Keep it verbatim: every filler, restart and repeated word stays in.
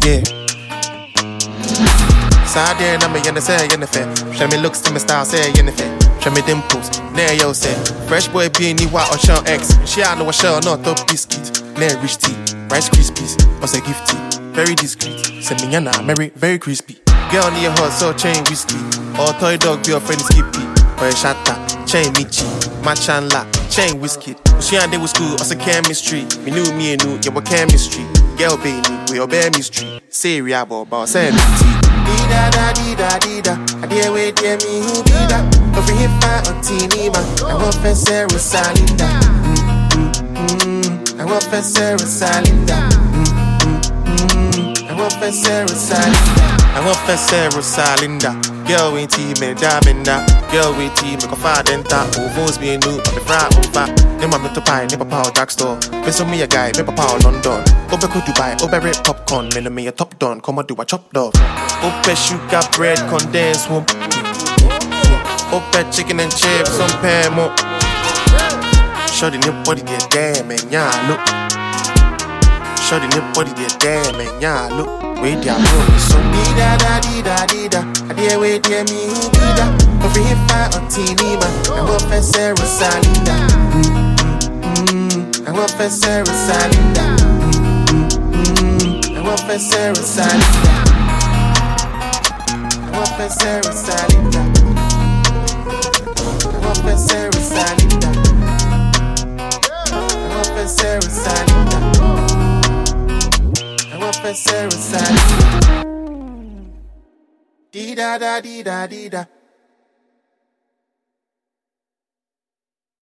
Yeah. Side there, I'm a yenna say yenna fair. Show me looks to my style, say yenna fair. Show me dimples, there yo say. Fresh boy being you white on Sean X. She I know a shell, not top biscuit. Nair rich tea, Rice Krispies, what's a gift tea? Very discreet. Send me yana, Mary, very crispy. Girl near her, so chain whiskey. Or toy dog, girlfriend Skippy. Or a shatta, chain Michi. Match and la, chain whiskey. She and they was school, what's a chemistry? Me knew me and knew, yeah, what chemistry. Girl baby, we obey mystery. Say riabo, about saying tea. Dida da dida dida, I dear wait dear me who be that. Over here fine on teeny man, I want for Sarah Salinda. I want for Sarah Salinda. I want for Sarah Salinda. I want for Sarah Salinda. Girl with tea, me jamming that. Girl with tea, me go far then that. Oh, phones being new, but me fry on fat. Them I'm to buy, never power dark store. Miss me a guy, never power London. Over go Dubai, over red popcorn. Me me a top down, come on do a chop dog. Over sugar bread, condensed home. Over chicken and chips, some pan more. Show the new body there, damn man, yeah look. Show the new body there, damn man, yeah look. Wait there, bro. So dida da dida dida, I dear wait there me who be that. Over here fine on teeny man, I want for Sarah Salinda. I want for Sarah Salinda. I want for Sarah Salinda. I want for Sarah Salinda. I want for Sarah Salinda. I want for Sarah Salinda. I want for Sarah Salinda. Dee da da dee da dee da.